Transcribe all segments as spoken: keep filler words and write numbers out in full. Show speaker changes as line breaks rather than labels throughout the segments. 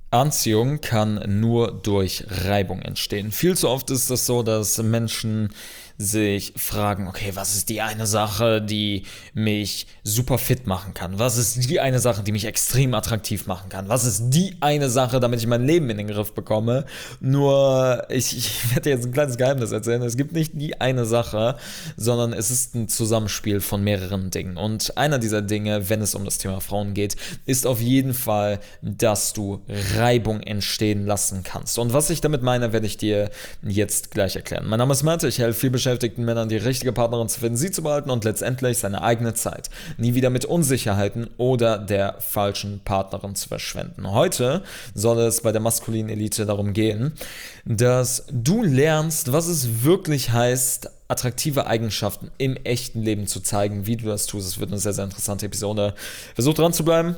Anziehung kann nur durch Reibung entstehen. Viel zu oft ist es so, dass Menschen sich fragen, okay, was ist die eine Sache, die mich super fit machen kann? Was ist die eine Sache, die mich extrem attraktiv machen kann? Was ist die eine Sache, damit ich mein Leben in den Griff bekomme? Nur, ich, ich werde dir jetzt ein kleines Geheimnis erzählen. Es gibt nicht die eine Sache, sondern es ist ein Zusammenspiel von mehreren Dingen. Und einer dieser Dinge, wenn es um das Thema Frauen geht, ist auf jeden Fall, dass du Reibung entstehen lassen kannst. Und was ich damit meine, werde ich dir jetzt gleich erklären. Mein Name ist Malte, ich helfe viel beschäftigten Männern, die richtige Partnerin zu finden, sie zu behalten und letztendlich seine eigene Zeit nie wieder mit Unsicherheiten oder der falschen Partnerin zu verschwenden. Heute soll es bei der maskulinen Elite darum gehen, dass du lernst, was es wirklich heißt, attraktive Eigenschaften im echten Leben zu zeigen, wie du das tust. Es wird eine sehr, sehr interessante Episode. Versuch dran zu bleiben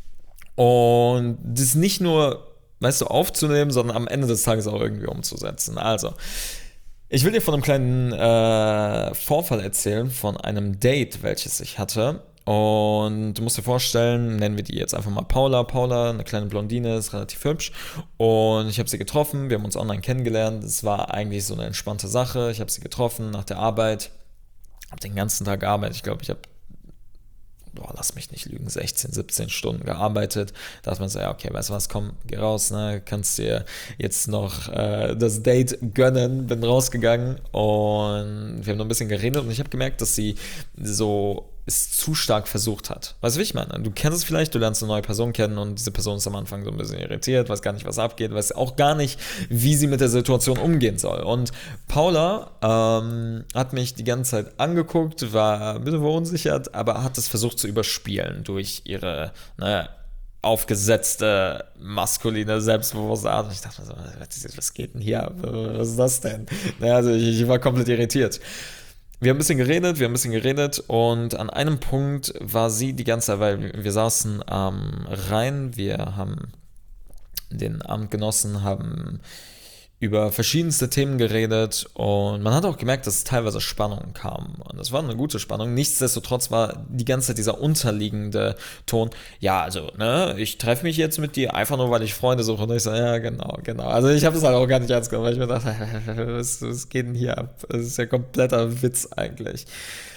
und das nicht nur, weißt du, aufzunehmen, sondern am Ende des Tages auch irgendwie umzusetzen. Also, ich will dir von einem kleinen äh, Vorfall erzählen, von einem Date, welches ich hatte. Und du musst dir vorstellen, nennen wir die jetzt einfach mal Paula. Paula, eine kleine Blondine, ist relativ hübsch. Und ich habe sie getroffen, wir haben uns online kennengelernt. Es war eigentlich so eine entspannte Sache. Ich habe sie getroffen nach der Arbeit, habe den ganzen Tag gearbeitet. Ich glaube, ich habe boah, lass mich nicht lügen, sechzehn, siebzehn Stunden gearbeitet. Da dachte man so, ja, okay, weißt du was, komm, geh raus, ne, kannst dir jetzt noch äh, das Date gönnen. Bin rausgegangen und wir haben noch ein bisschen geredet und ich habe gemerkt, dass sie so es zu stark versucht hat. Weißt du, wie ich meine? Du kennst es vielleicht, du lernst eine neue Person kennen und diese Person ist am Anfang so ein bisschen irritiert, weiß gar nicht, was abgeht, weiß auch gar nicht, wie sie mit der Situation umgehen soll. Und Paula ähm, hat mich die ganze Zeit angeguckt, war ein bisschen verunsichert, aber hat es versucht zu überspielen durch ihre, ne, aufgesetzte, maskuline, selbstbewusste Art. Und ich dachte mir so, was geht denn hier? Was ist das denn? Naja, also ich, ich war komplett irritiert. Wir haben ein bisschen geredet, wir haben ein bisschen geredet und an einem Punkt war sie die ganze Zeit, weil wir saßen am Rhein, wir haben den Abend genossen, haben über verschiedenste Themen geredet und man hat auch gemerkt, dass teilweise Spannung kam und das war eine gute Spannung. Nichtsdestotrotz war die ganze Zeit dieser unterliegende Ton, ja, also, ne, ich treffe mich jetzt mit dir einfach nur, weil ich Freunde suche und ich so, ja, genau, genau. Also ich habe es halt auch gar nicht ernst genommen, weil ich mir dachte, was, was geht denn hier ab? Das ist ja kompletter Witz eigentlich.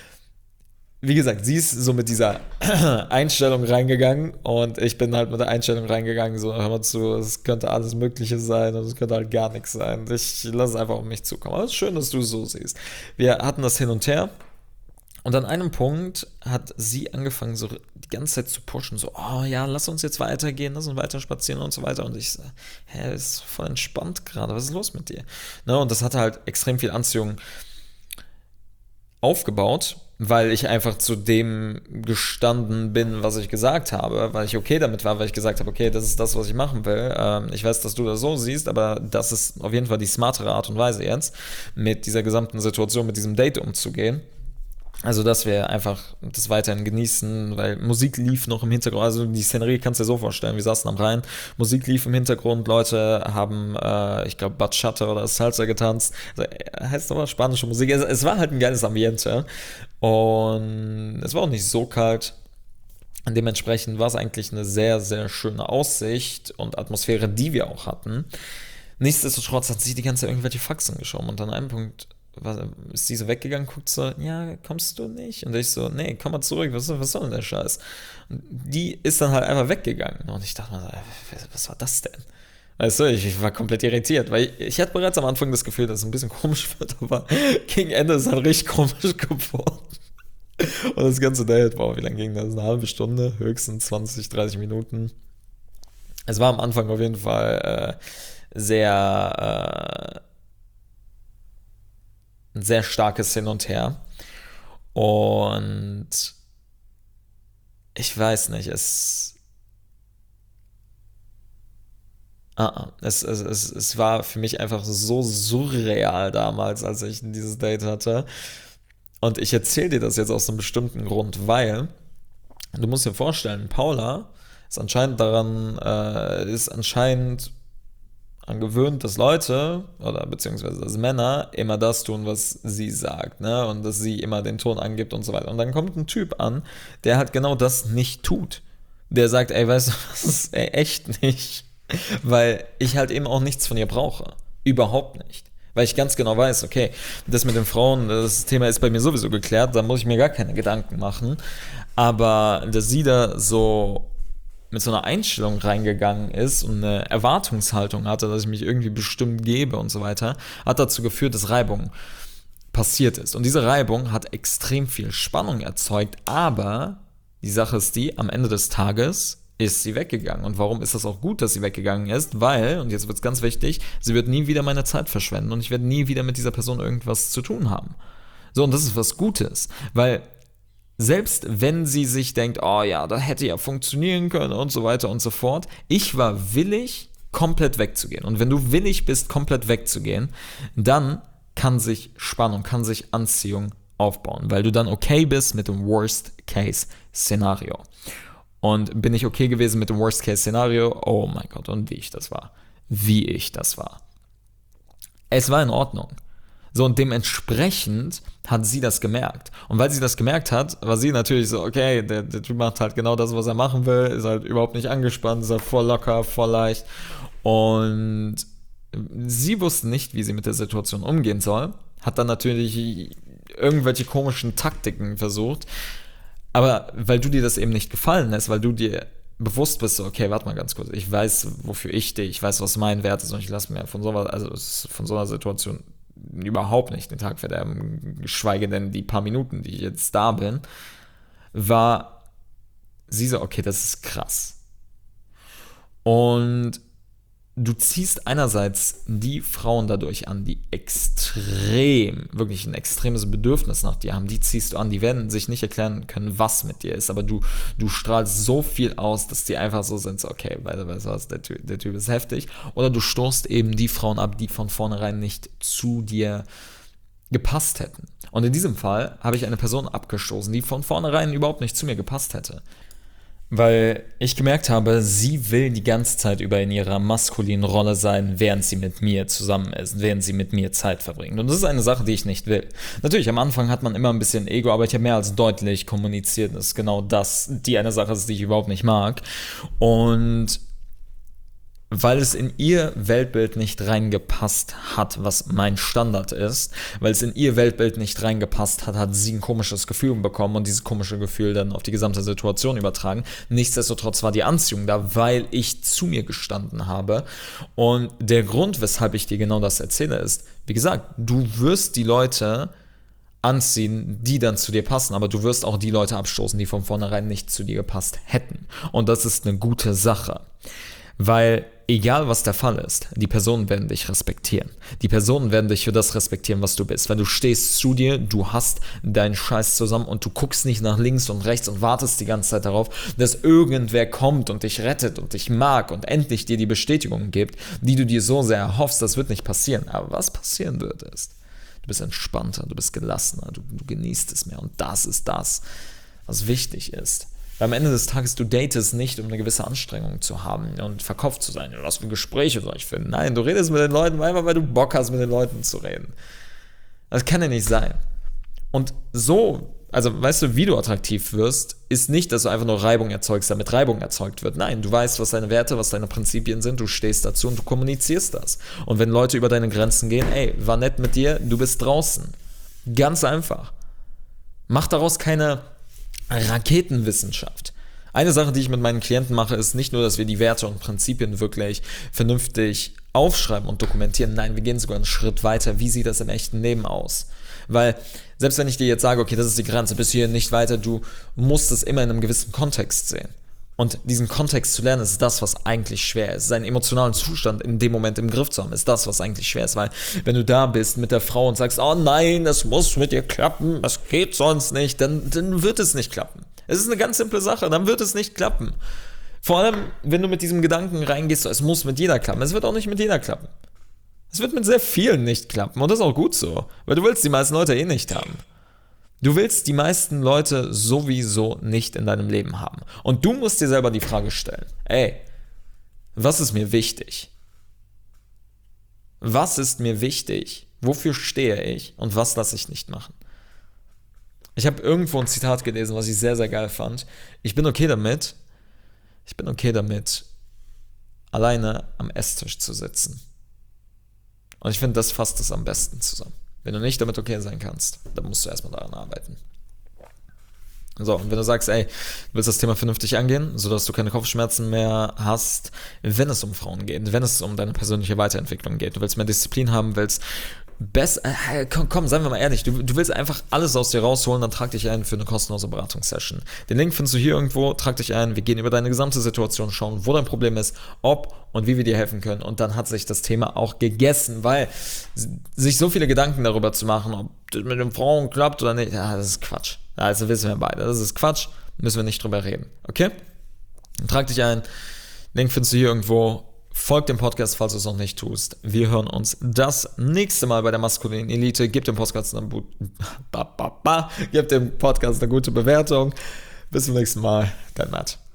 Wie gesagt, sie ist so mit dieser Einstellung reingegangen und ich bin halt mit der Einstellung reingegangen, so, hör mal zu, es könnte alles Mögliche sein und es könnte halt gar nichts sein. Ich lasse es einfach auf mich zukommen. Aber es ist schön, dass du es so siehst. Wir hatten das hin und her und an einem Punkt hat sie angefangen, so die ganze Zeit zu pushen, so, oh ja, lass uns jetzt weitergehen, lass uns weiter spazieren und so weiter. Und ich so, hä, ist voll entspannt gerade, was ist los mit dir? Ne, und das hatte halt extrem viel Anziehung aufgebaut, weil ich einfach zu dem gestanden bin, was ich gesagt habe, weil ich okay damit war, weil ich gesagt habe, okay, das ist das, was ich machen will. Ähm, ich weiß, dass du das so siehst, aber das ist auf jeden Fall die smartere Art und Weise jetzt, mit dieser gesamten Situation, mit diesem Date umzugehen. Also, dass wir einfach das weiterhin genießen, weil Musik lief noch im Hintergrund. Also, die Szenerie kannst du dir so vorstellen. Wir saßen am Rhein, Musik lief im Hintergrund, Leute haben, äh, ich glaube, Bachata oder Salsa getanzt. Also, äh, heißt aber spanische Musik. Es, es war halt ein geiles Ambiente. Und es war auch nicht so kalt. Und dementsprechend war es eigentlich eine sehr, sehr schöne Aussicht und Atmosphäre, die wir auch hatten. Nichtsdestotrotz hat sie die ganze Zeit irgendwelche Faxen geschoben. Und an einem Punkt war, ist sie so weggegangen, guckt so, ja, kommst du nicht? Und ich so, nee, komm mal zurück, was, was soll denn der Scheiß? Und die ist dann halt einfach weggegangen. Und ich dachte mir, was war das denn? Weißt du, ich, ich war komplett irritiert, weil ich, ich hatte bereits am Anfang das Gefühl, dass es ein bisschen komisch wird, aber gegen Ende ist es halt richtig komisch geworden. Und das ganze Date, wow, wie lange ging das? Eine halbe Stunde, höchstens zwanzig, dreißig Minuten. Es war am Anfang auf jeden Fall äh, sehr, äh, ein sehr starkes Hin und Her. Und ich weiß nicht, es, ah, ah, es, es, es, es war für mich einfach so surreal damals, als ich dieses Date hatte. Und ich erzähle dir das jetzt aus einem bestimmten Grund, weil du musst dir vorstellen, Paula ist anscheinend daran, äh, ist anscheinend an gewöhnt, dass Leute oder beziehungsweise dass Männer immer das tun, was sie sagt, ne? Und dass sie immer den Ton angibt und so weiter. Und dann kommt ein Typ an, der halt genau das nicht tut. Der sagt, ey, weißt du was, ey, echt nicht. Weil ich halt eben auch nichts von ihr brauche. Überhaupt nicht. Weil ich ganz genau weiß, okay, das mit den Frauen, das Thema ist bei mir sowieso geklärt, da muss ich mir gar keine Gedanken machen. Aber dass sie da so mit so einer Einstellung reingegangen ist und eine Erwartungshaltung hatte, dass ich mich irgendwie bestimmt gebe und so weiter, hat dazu geführt, dass Reibung passiert ist. Und diese Reibung hat extrem viel Spannung erzeugt, aber die Sache ist die, am Ende des Tages ist sie weggegangen. Und warum ist das auch gut, dass sie weggegangen ist? Weil, und jetzt wird es ganz wichtig, sie wird nie wieder meine Zeit verschwenden und ich werde nie wieder mit dieser Person irgendwas zu tun haben. So, und das ist was Gutes, weil selbst wenn sie sich denkt, oh ja, das hätte ja funktionieren können und so weiter und so fort, ich war willig, komplett wegzugehen. Und wenn du willig bist, komplett wegzugehen, dann kann sich Spannung, kann sich Anziehung aufbauen, weil du dann okay bist mit dem Worst-Case-Szenario. Und bin ich okay gewesen mit dem Worst-Case-Szenario? Oh mein Gott, und wie ich das war. Wie ich das war. Es war in Ordnung. So, und dementsprechend hat sie das gemerkt. Und weil sie das gemerkt hat, war sie natürlich so, okay, der, der Typ macht halt genau das, was er machen will, ist halt überhaupt nicht angespannt, ist halt voll locker, voll leicht. Und sie wusste nicht, wie sie mit der Situation umgehen soll, hat dann natürlich irgendwelche komischen Taktiken versucht, aber weil du dir das eben nicht gefallen lässt, weil du dir bewusst bist, so, okay, warte mal ganz kurz, ich weiß, wofür ich stehe, ich weiß, was mein Wert ist und ich lasse mir von so, also von so einer Situation überhaupt nicht den Tag verderben, geschweige denn die paar Minuten, die ich jetzt da bin, war sie so, okay, das ist krass. Und du ziehst einerseits die Frauen dadurch an, die extrem, wirklich ein extremes Bedürfnis nach dir haben, die ziehst du an, die werden sich nicht erklären können, was mit dir ist, aber du, du strahlst so viel aus, dass die einfach so sind, so, okay, weißt du was, der Typ, der Typ ist heftig, oder du stoßt eben die Frauen ab, die von vornherein nicht zu dir gepasst hätten. Und in diesem Fall habe ich eine Person abgestoßen, die von vornherein überhaupt nicht zu mir gepasst hätte. Weil ich gemerkt habe, sie will die ganze Zeit über in ihrer maskulinen Rolle sein, während sie mit mir zusammen ist, während sie mit mir Zeit verbringt. Und das ist eine Sache, die ich nicht will. Natürlich, am Anfang hat man immer ein bisschen Ego, aber ich habe mehr als deutlich kommuniziert, dass genau das die eine Sache ist, die ich überhaupt nicht mag. Und weil es in ihr Weltbild nicht reingepasst hat, was mein Standard ist, weil es in ihr Weltbild nicht reingepasst hat, hat sie ein komisches Gefühl bekommen und dieses komische Gefühl dann auf die gesamte Situation übertragen. Nichtsdestotrotz war die Anziehung da, weil ich zu mir gestanden habe. Und der Grund, weshalb ich dir genau das erzähle, ist, wie gesagt, du wirst die Leute anziehen, die dann zu dir passen, aber du wirst auch die Leute abstoßen, die von vornherein nicht zu dir gepasst hätten. Und das ist eine gute Sache. Weil egal was der Fall ist, die Personen werden dich respektieren. Die Personen werden dich für das respektieren, was du bist. Wenn du stehst zu dir, du hast deinen Scheiß zusammen und du guckst nicht nach links und rechts und wartest die ganze Zeit darauf, dass irgendwer kommt und dich rettet und dich mag und endlich dir die Bestätigung gibt, die du dir so sehr erhoffst, das wird nicht passieren. Aber was passieren wird ist, du bist entspannter, du bist gelassener, du, du genießt es mehr und das ist das, was wichtig ist. Weil am Ende des Tages, du datest nicht, um eine gewisse Anstrengung zu haben und verkopft zu sein. Was für Gespräche soll ich finden? Nein, du redest mit den Leuten einfach, weil du Bock hast, mit den Leuten zu reden. Das kann ja nicht sein. Und so, also weißt du, wie du attraktiv wirst, ist nicht, dass du einfach nur Reibung erzeugst, damit Reibung erzeugt wird. Nein, du weißt, was deine Werte, was deine Prinzipien sind, du stehst dazu und du kommunizierst das. Und wenn Leute über deine Grenzen gehen, ey, war nett mit dir, du bist draußen. Ganz einfach. Mach daraus keine Raketenwissenschaft. Eine Sache, die ich mit meinen Klienten mache, ist nicht nur, dass wir die Werte und Prinzipien wirklich vernünftig aufschreiben und dokumentieren. Nein, wir gehen sogar einen Schritt weiter. Wie sieht das im echten Leben aus? Weil selbst wenn ich dir jetzt sage, okay, das ist die Grenze, bis hier nicht weiter, du musst es immer in einem gewissen Kontext sehen. Und diesen Kontext zu lernen, ist das, was eigentlich schwer ist. Seinen emotionalen Zustand in dem Moment im Griff zu haben, ist das, was eigentlich schwer ist. Weil wenn du da bist mit der Frau und sagst, oh nein, das muss mit dir klappen, das geht sonst nicht, dann, dann wird es nicht klappen. Es ist eine ganz simple Sache, dann wird es nicht klappen. Vor allem, wenn du mit diesem Gedanken reingehst, so, es muss mit jeder klappen. Es wird auch nicht mit jeder klappen. Es wird mit sehr vielen nicht klappen und das ist auch gut so. Weil du willst die meisten Leute eh nicht haben. Du willst die meisten Leute sowieso nicht in deinem Leben haben. Und du musst dir selber die Frage stellen, ey, was ist mir wichtig? Was ist mir wichtig? Wofür stehe ich? Und was lasse ich nicht machen? Ich habe irgendwo ein Zitat gelesen, was ich sehr, sehr geil fand. Ich bin okay damit, ich bin okay damit, alleine am Esstisch zu sitzen. Und ich finde, das fasst es am besten zusammen. Wenn du nicht damit okay sein kannst, dann musst du erstmal daran arbeiten. So, und wenn du sagst, ey, du willst das Thema vernünftig angehen, sodass du keine Kopfschmerzen mehr hast, wenn es um Frauen geht, wenn es um deine persönliche Weiterentwicklung geht, du willst mehr Disziplin haben, willst besser, äh, komm, komm, seien wir mal ehrlich, du, du willst einfach alles aus dir rausholen, dann trag dich ein für eine kostenlose Beratungssession. Den Link findest du hier irgendwo, trag dich ein, wir gehen über deine gesamte Situation, schauen, wo dein Problem ist, ob und wie wir dir helfen können, und dann hat sich das Thema auch gegessen, weil sich so viele Gedanken darüber zu machen, ob das mit den Frauen klappt oder nicht, ja, das ist Quatsch. Also wissen wir beide, das ist Quatsch, müssen wir nicht drüber reden, okay? Dann trag dich ein, Link findest du hier irgendwo. Folg dem Podcast, falls du es noch nicht tust. Wir hören uns das nächste Mal bei der Maskulinen Elite. Gib dem Podcast eine, Bu- ba, ba, ba. Gib dem Podcast eine gute Bewertung. Bis zum nächsten Mal. Dein Matt.